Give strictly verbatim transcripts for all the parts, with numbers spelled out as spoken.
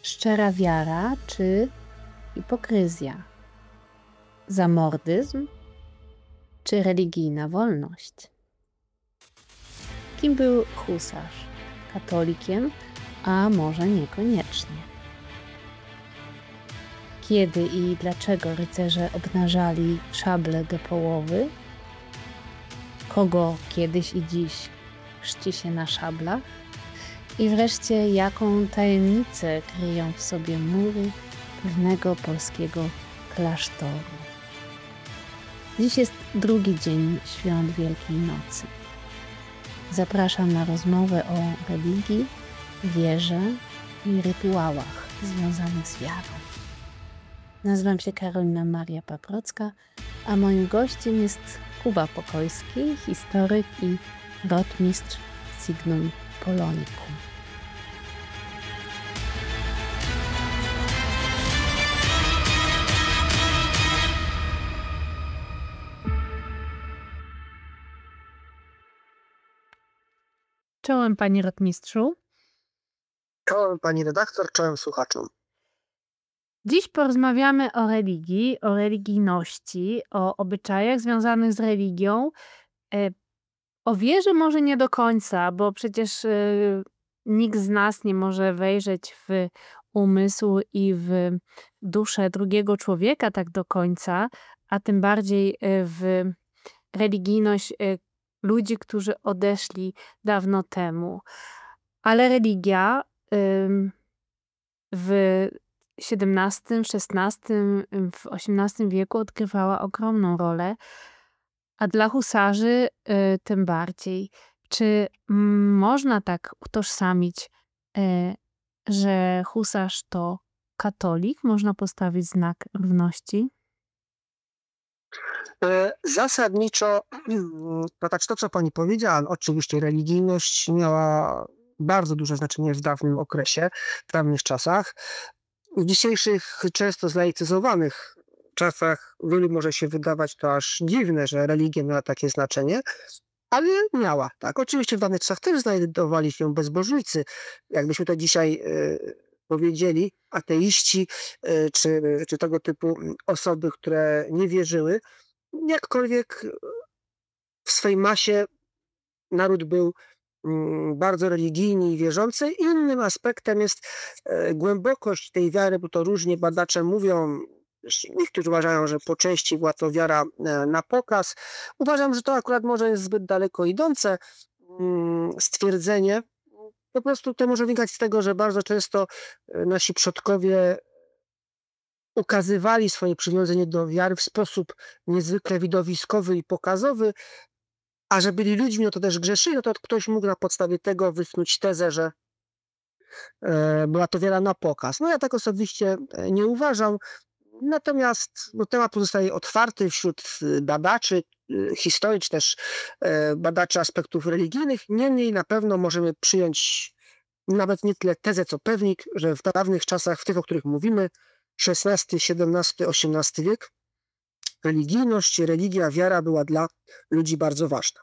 Szczera wiara czy hipokryzja? Zamordyzm czy religijna wolność? Kim był Husarz? Katolikiem, a może niekoniecznie? Kiedy i dlaczego rycerze obnażali szable do połowy? Kogo kiedyś i dziś chrzci się na szablach? I wreszcie, jaką tajemnicę kryją w sobie mury pewnego polskiego klasztoru? Dziś jest drugi dzień świąt Wielkiej Nocy. Zapraszam na rozmowę o religii, wierze i rytuałach związanych z wiarą. Nazywam się Karolina Maria Paprocka, a moim gościem jest Kuba Pokojski, historyk i rotmistrz Signum Polonicum. Czołem, panie rotmistrzu. Czołem pani redaktor, czołem słuchaczom. Dziś porozmawiamy o religii, o religijności, o obyczajach związanych z religią. E, O wierze może nie do końca, bo przecież e, nikt z nas nie może wejrzeć w umysł i w duszę drugiego człowieka tak do końca, a tym bardziej e, w religijność e, ludzi, którzy odeszli dawno temu. Ale religia ym, w siedemnastym, szesnastym, w osiemnastym wieku odgrywała ogromną rolę, a dla husarzy y, tym bardziej. Czy mm, można tak utożsamić, y, że husarz to katolik? Można postawić znak równości? E, Zasadniczo, to tak to, co pani powiedziała, oczywiście religijność miała bardzo duże znaczenie w dawnym okresie, w dawnych czasach. W dzisiejszych, często zlaicyzowanych czasach wielu może się wydawać to aż dziwne, że religia miała takie znaczenie, ale miała, tak. Oczywiście w dawnych czasach też znajdowali się bezbożnicy, jakbyśmy to dzisiaj e, powiedzieli, ateiści, e, czy, czy tego typu osoby, które nie wierzyły. Jakkolwiek w swej masie naród był mm, bardzo religijny i wierzący. Innym aspektem jest e, głębokość tej wiary, bo to różnie badacze mówią. Niektórzy uważają, że po części była to wiara e, na pokaz. Uważam, że to akurat może jest zbyt daleko idące mm, stwierdzenie. Po prostu to może wynikać z tego, że bardzo często e, nasi przodkowie ukazywali swoje przywiązanie do wiary w sposób niezwykle widowiskowy i pokazowy, a że byli ludźmi, no to też grzeszyli, no to ktoś mógł na podstawie tego wysnuć tezę, że e, była to wiara na pokaz. No ja tak osobiście e, nie uważam, natomiast no, temat pozostaje otwarty wśród e, badaczy e, historii, czy też e, badaczy aspektów religijnych. Niemniej na pewno możemy przyjąć nawet nie tyle tezę, co pewnik, że w dawnych czasach, w tych, o których mówimy, szesnasty, siedemnasty, osiemnasty wiek, religijność, religia, wiara była dla ludzi bardzo ważna.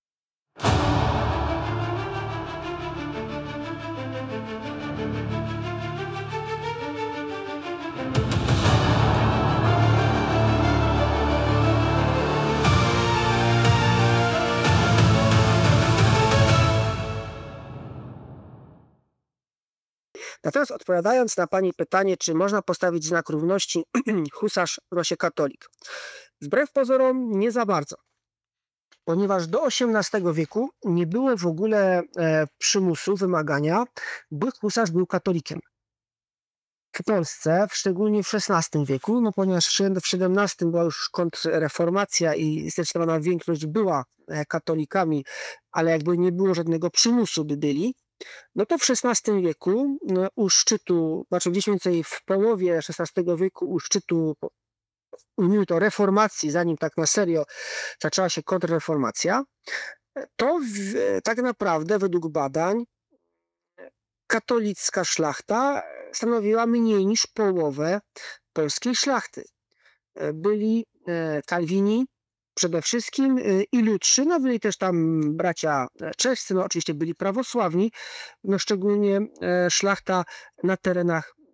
Natomiast odpowiadając na pani pytanie, czy można postawić znak równości husarz Rosie katolik. Wbrew pozorom nie za bardzo, ponieważ do osiemnastego wieku nie było w ogóle e, przymusu, wymagania, by husarz był katolikiem. W Polsce, w szczególnie w szesnastym wieku, no ponieważ w siedemnastym była już kontrreformacja i zdecydowana większość była e, katolikami, ale jakby nie było żadnego przymusu, by byli, no to w szesnastym wieku no, u szczytu, znaczy gdzieś mniej więcej w połowie szesnastego wieku u szczytu, ujmijmy to, reformacji, zanim tak na serio zaczęła się kontrreformacja, to w, tak naprawdę według badań katolicka szlachta stanowiła mniej niż połowę polskiej szlachty. Byli e, Kalwini przede wszystkim e, i Lutrzy, no byli też tam bracia czescy, no oczywiście byli prawosławni, no szczególnie e, szlachta na terenach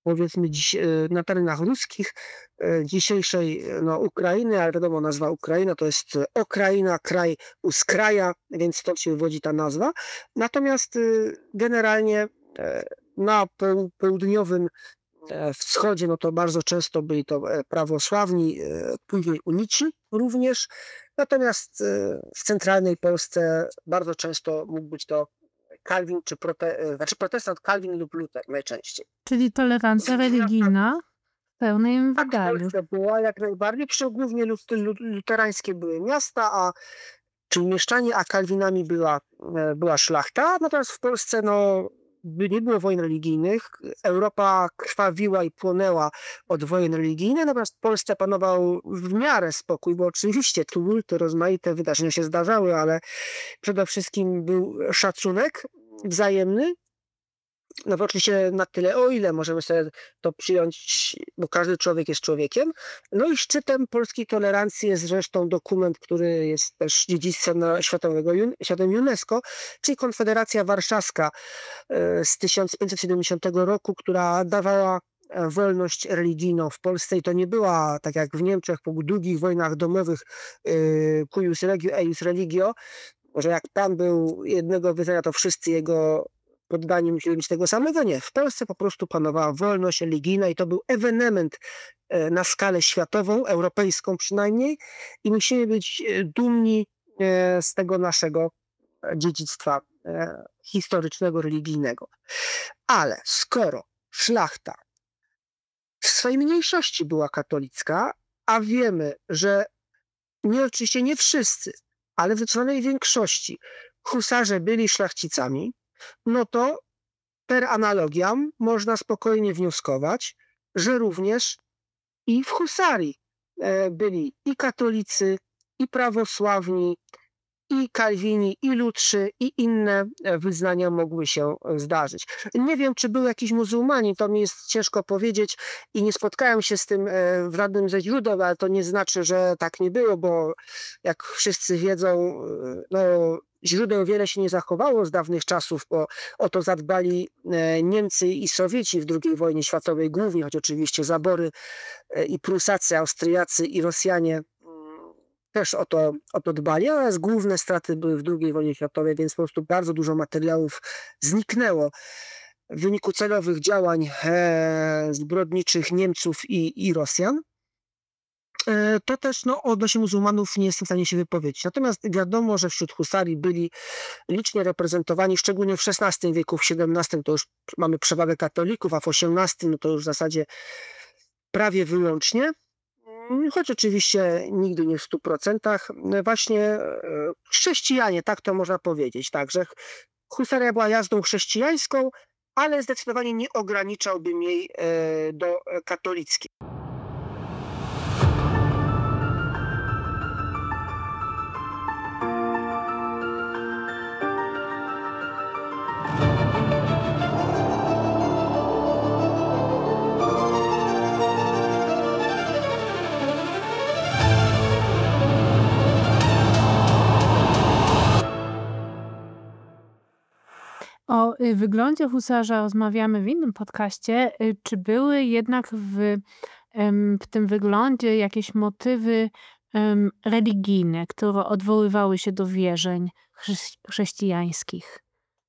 powiedzmy dziś, e, na terenach ruskich, e, dzisiejszej no, Ukrainy, ale wiadomo, nazwa Ukraina to jest e, Okraina, kraj Uskraja, więc stąd się wywodzi ta nazwa. Natomiast e, generalnie e, na poł- południowym e, wschodzie, no to bardzo często byli to e, prawosławni, e, później unici również. Natomiast e, w centralnej Polsce bardzo często mógł być to Kalwin czy prote, e, znaczy protestant Kalwin lub Luter najczęściej. Czyli tolerancja religijna w pełnym Tak w wydaniu. Polsce była jak najbardziej, przy czym głównie lut, lut, luterańskie były miasta, a czy mieszczanie, a Kalwinami była, e, była szlachta. Natomiast w Polsce no, by nie było wojen religijnych. Europa krwawiła i płonęła od wojen religijnych, natomiast w Polsce panował w miarę spokój, bo oczywiście tumulty, rozmaite wydarzenia się zdarzały, ale przede wszystkim był szacunek wzajemny. No bo oczywiście na tyle, o ile możemy sobie to przyjąć, bo każdy człowiek jest człowiekiem. No i szczytem polskiej tolerancji jest zresztą dokument, który jest też dziedzictwem na- światowego, Un- światem UNESCO, czyli Konfederacja Warszawska e, z tysiąc pięćset siedemdziesiątego roku, która dawała e, wolność religijną w Polsce i to nie była, tak jak w Niemczech po długich wojnach domowych, e, cuius regio, eius religio, że jak pan był jednego wyznania, to wszyscy jego poddani musieli być tego samego. Nie. W Polsce po prostu panowała wolność religijna i to był ewenement e, na skalę światową, europejską przynajmniej i musimy być e, dumni e, z tego naszego e, dziedzictwa e, historycznego, religijnego. Ale skoro szlachta w swojej mniejszości była katolicka, a wiemy, że nie oczywiście nie wszyscy, ale w zdecydowanej większości husarze byli szlachcicami, no to per analogiam można spokojnie wnioskować, że również i w husarii e, byli i katolicy, i prawosławni, i kalwini, i lutrzy, i inne e, wyznania mogły się e, zdarzyć. Nie wiem, czy był jakiś muzułmanin, to mi jest ciężko powiedzieć i nie spotkałem się z tym e, w żadnym ze źródeł, ale to nie znaczy, że tak nie było, bo jak wszyscy wiedzą, e, no, źródeł wiele się nie zachowało z dawnych czasów, bo o to zadbali e, Niemcy i Sowieci w drugiej wojnie światowej głównie, choć oczywiście zabory e, i Prusacy, Austriacy i Rosjanie mm, też o to, o to dbali, ale główne straty były w drugiej wojnie światowej, więc po prostu bardzo dużo materiałów zniknęło w wyniku celowych działań e, zbrodniczych Niemców i, i Rosjan. E, To też no, odnośnie muzułmanów nie jestem w stanie się wypowiedzieć. Natomiast wiadomo, że wśród husarii byli licznie reprezentowani, szczególnie w szesnastym wieku, w siedemnastym to już mamy przewagę katolików, a w osiemnastym no to już w zasadzie prawie wyłącznie. Mm, Choć oczywiście nigdy nie w stu procentach. E, Właśnie e, chrześcijanie, tak to można powiedzieć. Tak, że husaria była jazdą chrześcijańską, ale zdecydowanie nie ograniczałbym jej e, do e, katolickiej. O y, wyglądzie husarza rozmawiamy w innym podcaście. Y, Czy były jednak w, em, w tym wyglądzie jakieś motywy em, religijne, które odwoływały się do wierzeń chrześ- chrześcijańskich?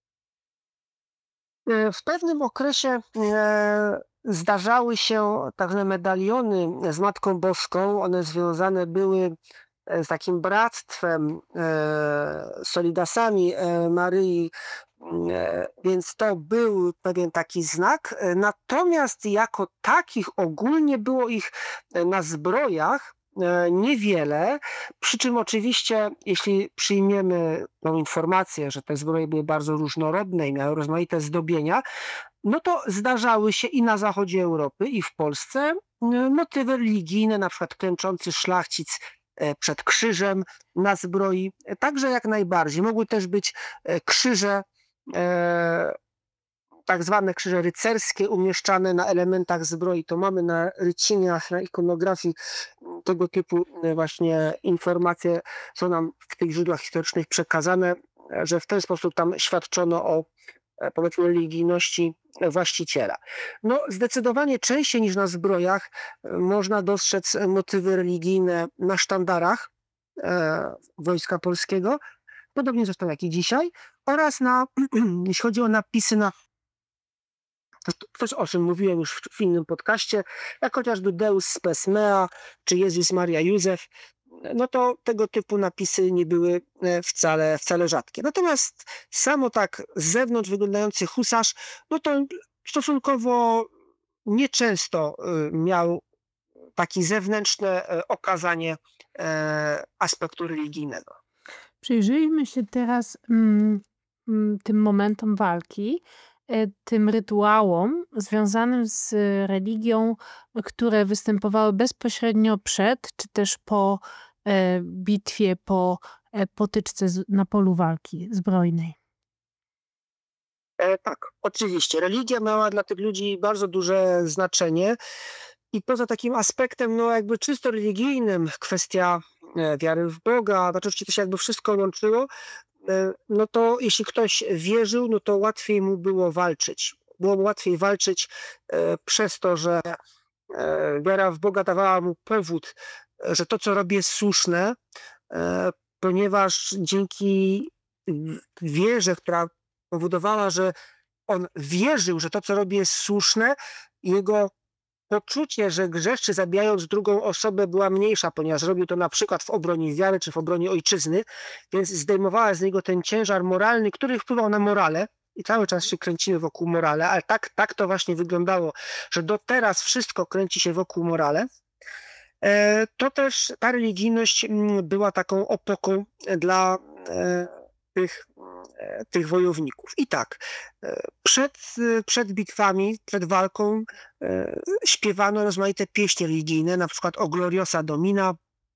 E, W pewnym okresie e, zdarzały się także medaliony z Matką Boską. One związane były e, z takim bractwem, e, solidasami e, Maryi, e, więc to był pewien taki znak. E, Natomiast jako takich ogólnie było ich e, na zbrojach e, niewiele, przy czym oczywiście, jeśli przyjmiemy tą informację, że te zbroje były bardzo różnorodne i miały rozmaite zdobienia, no to zdarzały się i na zachodzie Europy, i w Polsce e, motywy religijne, na przykład klęczący szlachcic e, przed krzyżem na zbroi. E, Także jak najbardziej. Mogły też być e, krzyże, e, tak zwane krzyże rycerskie umieszczane na elementach zbroi. To mamy na ryciniach, na ikonografii m, tego typu e, właśnie informacje są nam w tych źródłach historycznych przekazane, e, że w ten sposób tam świadczono o e, powiedzmy religijności właściciela. No zdecydowanie częściej niż na zbrojach e, można dostrzec motywy religijne na sztandarach e, Wojska Polskiego, podobnie zresztą jak i dzisiaj, oraz na, jeśli chodzi o napisy na to, to coś, o czym mówiłem już w, w innym podcaście, jak chociażby Deus Spes Mea czy Jezus Maria Józef, no to tego typu napisy nie były e, wcale, wcale rzadkie. Natomiast samo tak z zewnątrz wyglądający husarz, no to stosunkowo nieczęsto y, miał takie zewnętrzne e, okazanie e, aspektu religijnego. Przyjrzyjmy się teraz mm, mm, tym momentom walki, e, tym rytuałom związanym z religią, które występowały bezpośrednio przed, czy też po e, bitwie, po e, potyczce z, na polu walki zbrojnej. E, tak, oczywiście. Religia miała dla tych ludzi bardzo duże znaczenie i poza takim aspektem, no jakby czysto religijnym, kwestia e, wiary w Boga, znaczy oczywiście to się jakby wszystko łączyło, e, no to jeśli ktoś wierzył, no to łatwiej mu było walczyć. Było mu łatwiej walczyć e, przez to, że e, wiara w Boga dawała mu powód, e, że to, co robi, jest słuszne, e, ponieważ dzięki w- wierze, która powodowała, że on wierzył, że to, co robi, jest słuszne, jego poczucie, że grzeszy zabijając drugą osobę była mniejsza, ponieważ robił to na przykład w obronie wiary czy w obronie ojczyzny, więc zdejmowała z niego ten ciężar moralny, który wpływał na morale. I cały czas się kręcimy wokół morale, ale tak, tak to właśnie wyglądało, że do teraz wszystko kręci się wokół morale. E, To też ta religijność mm, była taką opoką dla e, tych, e, tych wojowników. I tak, e, przed, e, przed bitwami, przed walką e, śpiewano rozmaite pieśni religijne, na przykład o Gloriosa Domina,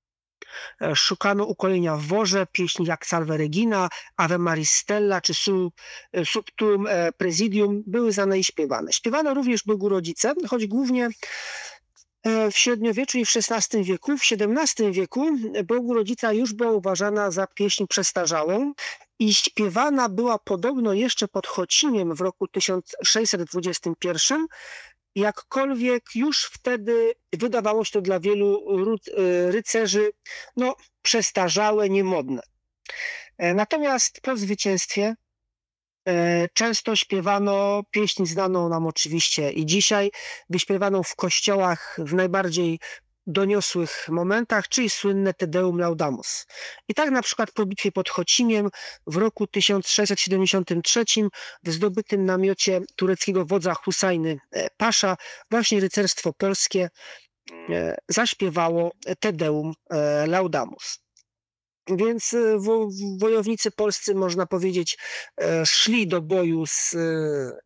e, szukano ukolenia w worze, pieśni jak Salve Regina, Ave Maris Stella czy Su, e, Subtum e, Presidium były znane i śpiewane. Śpiewano również Bogu Rodzice, choć głównie e, w średniowieczu i w szesnastym wieku. W siedemnastym wieku Bogu Rodzica już była uważana za pieśń przestarzałą i śpiewana była podobno jeszcze pod Chociniem w roku tysiąc sześćset dwudziestym pierwszym, jakkolwiek już wtedy wydawało się to dla wielu rud- e, rycerzy no, przestarzałe, niemodne. E, Natomiast po zwycięstwie e, często śpiewano pieśń znaną nam oczywiście i dzisiaj, wyśpiewaną w kościołach w najbardziej doniosłych momentach, czyli słynne Te Deum Laudamus. I tak na przykład po bitwie pod Chociniem w roku tysiąc sześćset siedemdziesiątym trzecim w zdobytym namiocie tureckiego wodza Husajny e, Pasza właśnie rycerstwo polskie e, zaśpiewało Te Deum e, Laudamus. Więc e, wo, wojownicy polscy, można powiedzieć, e, szli do boju z e,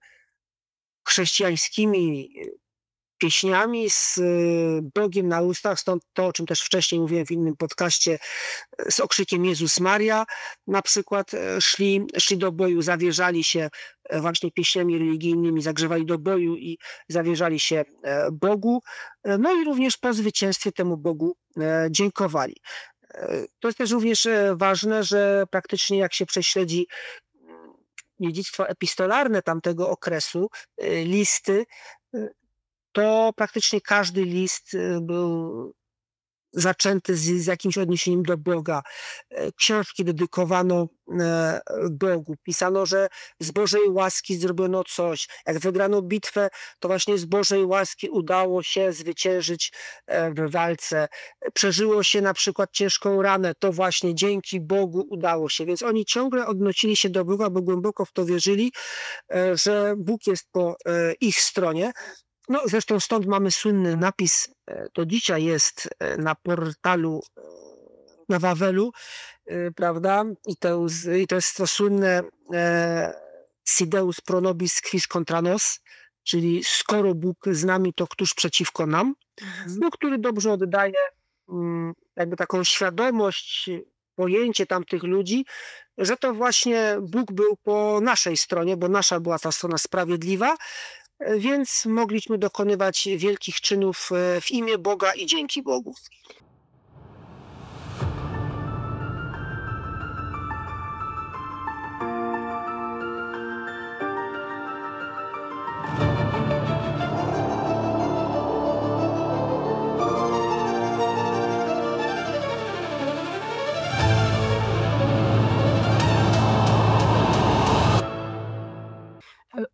chrześcijańskimi pieśniami, z e, Bogiem na ustach, stąd to, o czym też wcześniej mówiłem w innym podcaście, e, z okrzykiem Jezus Maria na przykład e, szli, szli do boju, zawierzali się e, właśnie pieśniami religijnymi, zagrzewali do boju i zawierzali się e, Bogu, e, no i również po zwycięstwie temu Bogu e, dziękowali. E, To jest też również e, ważne, że praktycznie jak się prześledzi mm, dziedzictwo epistolarne tamtego okresu, e, listy, e, to praktycznie każdy list e, był zaczęty z, z jakimś odniesieniem do Boga. E, Książki dedykowano e, Bogu. Pisano, że z Bożej łaski zrobiono coś. Jak wygrano bitwę, to właśnie z Bożej łaski udało się zwyciężyć e, w walce. Przeżyło się na przykład ciężką ranę, to właśnie dzięki Bogu udało się. Więc oni ciągle odnosili się do Boga, bo głęboko w to wierzyli, e, że Bóg jest po e, ich stronie. No, zresztą stąd mamy słynny napis, e, to dzisiaj jest e, na portalu e, na Wawelu, e, prawda? I to, z- i to jest to słynne e, Si Deus pro nobis quis contra nos, czyli skoro Bóg z nami, to któż przeciwko nam, no, który dobrze oddaje mm, jakby taką świadomość, pojęcie tamtych ludzi, że to właśnie Bóg był po naszej stronie, bo nasza była ta strona sprawiedliwa, e, więc mogliśmy dokonywać wielkich czynów e, w imię Boga i dzięki Bogu.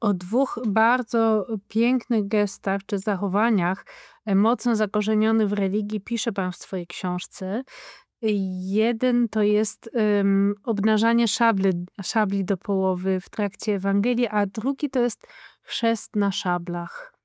O dwóch bardzo pięknych gestach czy zachowaniach, e, mocno zakorzenionych w religii pisze pan w swojej książce. Jeden to jest, ym, obnażanie szably szabli do połowy w trakcie Ewangelii, a drugi to jest chrzest na szablach.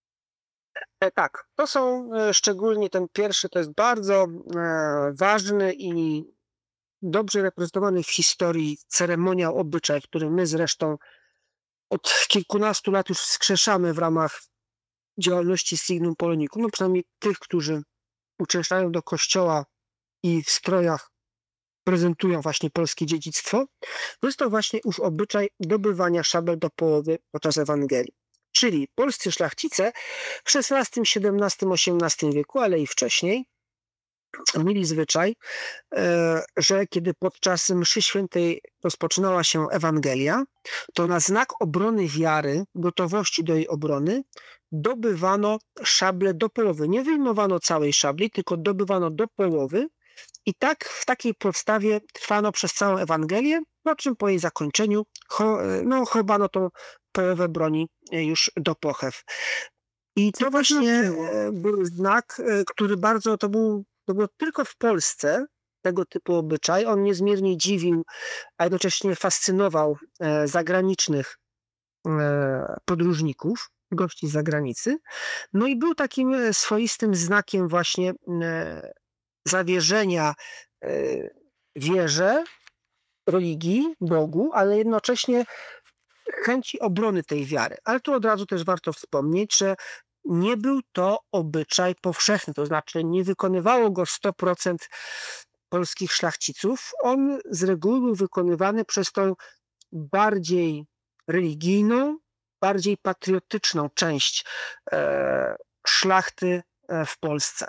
E, tak, to są, e, szczególnie ten pierwszy to jest bardzo, e, ważny i dobrze reprezentowany w historii ceremoniał, obyczaj, który my zresztą od kilkunastu lat już wskrzeszamy w ramach działalności Signum Polonicum, no przynajmniej tych, którzy uczęszczają do kościoła i w strojach prezentują właśnie polskie dziedzictwo. To jest to właśnie ów obyczaj dobywania szabel do połowy podczas Ewangelii. Czyli polscy szlachcice w szesnastym, siedemnastym, osiemnastym wieku, ale i wcześniej, mieli zwyczaj, e, że kiedy podczas mszy świętej rozpoczynała się Ewangelia, to na znak obrony wiary, gotowości do jej obrony, dobywano szable do połowy. Nie wyjmowano całej szabli, tylko dobywano do połowy i tak w takiej podstawie trwano przez całą Ewangelię, po czym po jej zakończeniu cho, no, chowano tą połowę broni już do pochew. I Co to to właśnie znaczyło? e, był znak, e, który bardzo, to był, to było tylko w Polsce tego typu obyczaj. On niezmiernie dziwił, a jednocześnie fascynował e, zagranicznych e, podróżników, gości z zagranicy. No i był takim e, swoistym znakiem właśnie e, zawierzenia e, wierze, religii, Bogu, ale jednocześnie chęci obrony tej wiary. Ale tu od razu też warto wspomnieć, że nie był to obyczaj powszechny, to znaczy nie wykonywało go sto procent polskich szlachciców. On z reguły był wykonywany przez tą bardziej religijną, bardziej patriotyczną część e, szlachty e, w Polsce.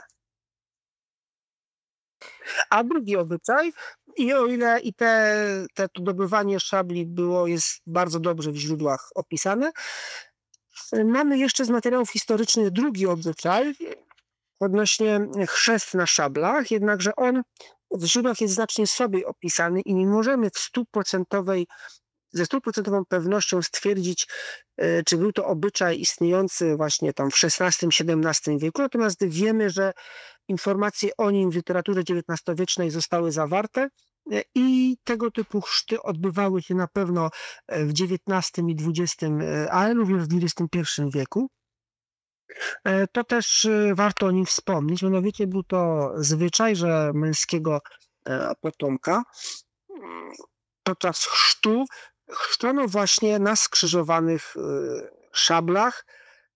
A drugi obyczaj, i o ile i te, te to dobywanie szabli było, jest bardzo dobrze w źródłach opisane, mamy jeszcze z materiałów historycznych drugi obyczaj odnośnie chrzest na szablach, jednakże on w źródłach jest znacznie słabiej opisany i nie możemy w stuprocentowej ze stuprocentową pewnością stwierdzić, e, czy był to obyczaj istniejący właśnie tam w szesnastym, siedemnastym wieku, natomiast wiemy, że informacje o nim w literaturze dziewiętnastowiecznej zostały zawarte e, i tego typu chrzty odbywały się na pewno e, w dziewiętnastym i dwudziestym, e, ale również w dwudziestym pierwszym wieku. E, To też e, warto o nim wspomnieć, mianowicie był to zwyczaj, że męskiego e, potomka mm, podczas chrztu chrzczono właśnie na skrzyżowanych y, szablach,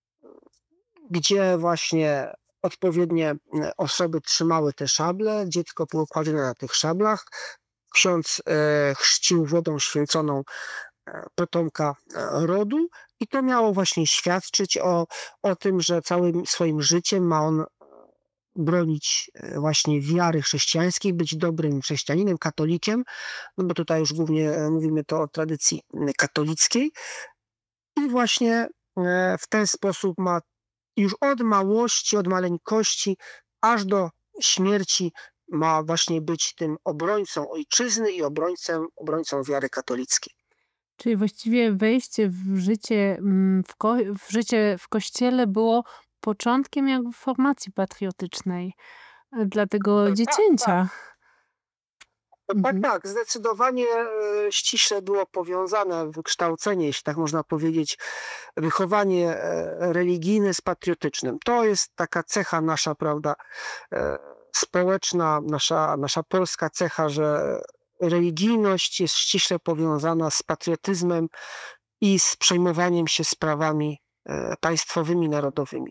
gdzie właśnie odpowiednie y, osoby trzymały te szable, dziecko było kładzione na tych szablach, ksiądz e, chrzcił wodą święconą e, potomka e, rodu i to miało właśnie świadczyć o, o tym, że całym swoim życiem ma on bronić e, właśnie wiary chrześcijańskiej, być dobrym chrześcijaninem, katolikiem, no bo tutaj już głównie e, mówimy to o tradycji m, katolickiej i właśnie e, w ten sposób ma już od małości, od maleńkości, aż do śmierci ma właśnie być tym obrońcą ojczyzny i obrońcą, obrońcą wiary katolickiej. Czyli właściwie wejście w życie, mm, w ko w życie w kościele było początkiem jakby formacji patriotycznej, e, dla tego E, Tak, tak. dziecięcia. No tak, Mhm. tak, zdecydowanie e, ściśle było powiązane wykształcenie, jeśli tak można powiedzieć, wychowanie e, religijne z patriotycznym. To jest taka cecha nasza, prawda, e, społeczna, nasza, nasza polska cecha, że religijność jest ściśle powiązana z patriotyzmem i z przejmowaniem się sprawami e, państwowymi, narodowymi.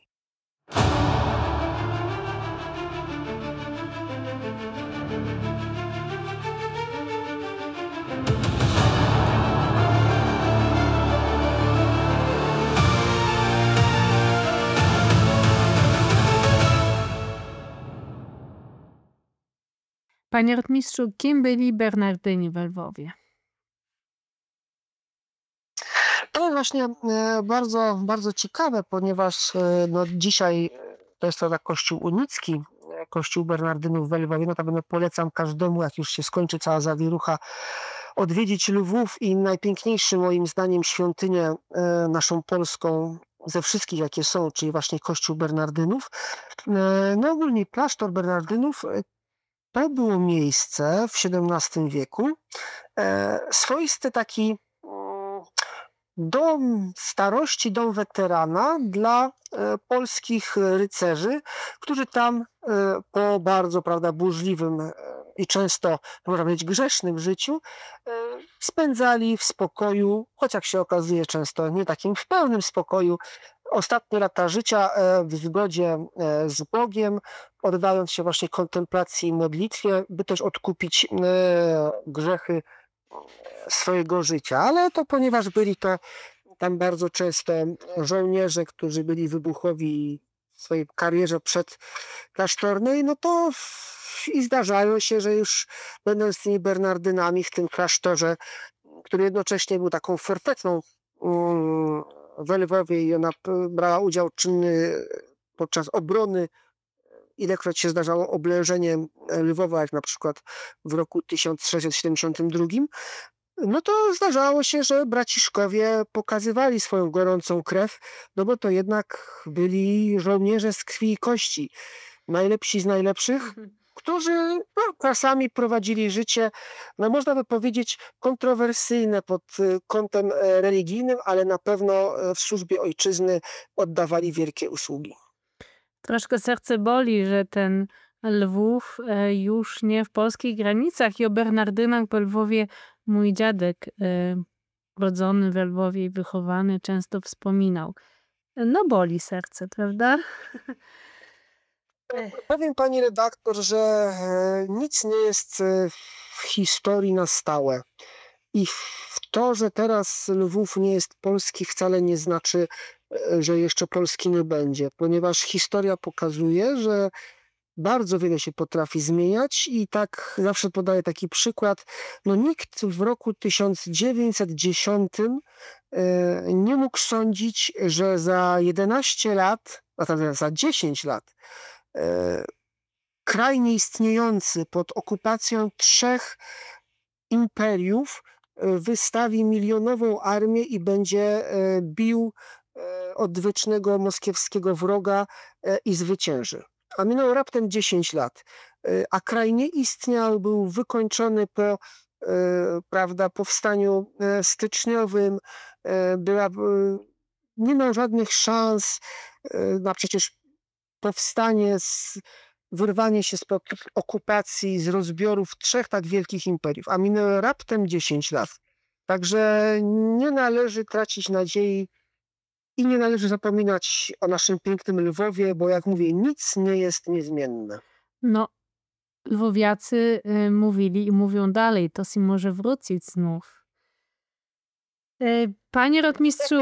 Panie rotmistrzu, kim byli Bernardyni we Lwowie? To właśnie e, bardzo, bardzo ciekawe, ponieważ e, no, dzisiaj e, to jest to kościół unicki, e, kościół Bernardynów w Lwowie. Notabene polecam każdemu, jak już się skończy cała zawierucha, odwiedzić Lwów i najpiękniejszą moim zdaniem świątynię e, naszą polską ze wszystkich jakie są, czyli właśnie kościół Bernardynów. E, no ogólnie klasztor Bernardynów e, to było miejsce w siedemnastym wieku, e, swoisty taki mm, dom starości, dom weterana dla e, polskich rycerzy, którzy tam e, po bardzo, prawda, burzliwym e, i często, można powiedzieć, grzesznym życiu e, spędzali w spokoju, choć jak się okazuje często nie takim w pełnym spokoju, ostatnie lata życia e, w zgodzie e, z Bogiem, oddając się właśnie kontemplacji i modlitwie, by też odkupić e, grzechy swojego życia. Ale to ponieważ byli to tam bardzo często żołnierze, którzy byli wybuchowi w swojej karierze przedklasztornej, no to w- i zdarzało się, że już będąc tymi Bernardynami w tym klasztorze, który jednocześnie był taką fortecą um, w Lwowie i ona p- brała udział czynny podczas obrony, ilekroć się zdarzało oblężenie Lwowa, jak na przykład w roku tysiąc sześćset siedemdziesiątym drugim, no to zdarzało się, że braciszkowie pokazywali swoją gorącą krew, no bo to jednak byli żołnierze z krwi i kości, najlepsi z najlepszych, Mhm. którzy no, czasami prowadzili życie, no można by powiedzieć, kontrowersyjne pod y, kątem e, religijnym, ale na pewno e, w służbie ojczyzny oddawali wielkie usługi. Troszkę serce boli, że ten Lwów e, już nie w polskich granicach i o Bernardynach w Lwowie mój dziadek, e, rodzony w Lwowie i wychowany, często wspominał. No boli serce, prawda? Ech. Powiem pani redaktor, że e, nic nie jest e, w historii na stałe. I w to, że teraz Lwów nie jest polski, wcale nie znaczy, e, że jeszcze Polski nie będzie, ponieważ historia pokazuje, że bardzo wiele się potrafi zmieniać i tak zawsze podaję taki przykład. No nikt w roku tysiąc dziewięćset dziesiątym e, nie mógł sądzić, że za jedenaście lat, a zatem za dziesięć lat, e, kraj nieistniejący pod okupacją trzech imperiów e, wystawi milionową armię i będzie e, bił e, odwiecznego moskiewskiego wroga e, i zwycięży. A minęło raptem dziesięć lat, e, a kraj nie istniał, był wykończony po e, prawda, powstaniu e, styczniowym, e, była, e, nie miał żadnych szans e, na przecież powstanie, z, wyrwanie się spod okupacji, z rozbiorów trzech tak wielkich imperiów, a minęło raptem dziesięć lat. Także nie należy tracić nadziei i nie należy zapominać o naszym pięknym Lwowie, bo jak mówię, nic nie jest niezmienne. No, lwowiacy y, mówili i mówią dalej, to si może wrócić znów. E, Panie rotmistrzu,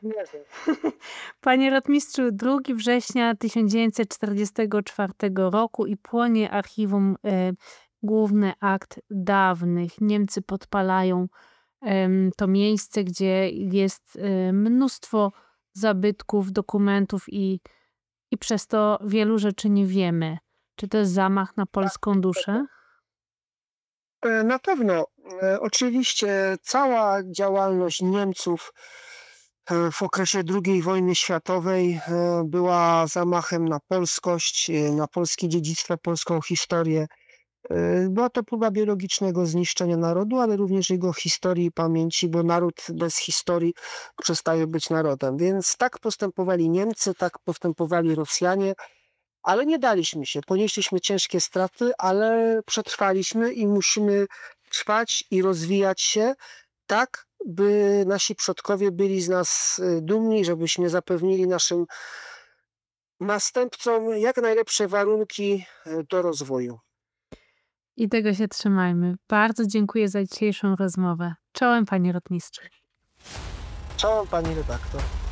panie rotmistrzu, drugiego września tysiąc dziewięćset czterdziestego czwartego roku i płonie archiwum e, główny akt dawnych. Niemcy podpalają em, to miejsce, gdzie jest e, mnóstwo zabytków, dokumentów i, i przez to wielu rzeczy nie wiemy. Czy to jest zamach na polską duszę? E, Na pewno, e, oczywiście cała działalność Niemców e, w okresie drugiej wojny światowej e, była zamachem na polskość, e, na polskie dziedzictwo, polską historię. E, Była to próba biologicznego zniszczenia narodu, ale również jego historii i pamięci, bo naród bez historii przestaje być narodem. Więc tak postępowali Niemcy, tak postępowali Rosjanie. Ale nie daliśmy się. Ponieśliśmy ciężkie straty, ale przetrwaliśmy i musimy trwać i rozwijać się tak, by nasi przodkowie byli z nas y, dumni, żebyśmy zapewnili naszym następcom jak najlepsze warunki y, do rozwoju. I tego się trzymajmy. Bardzo dziękuję za dzisiejszą rozmowę. Czołem, panie rotmistrzu. Czołem pani redaktor.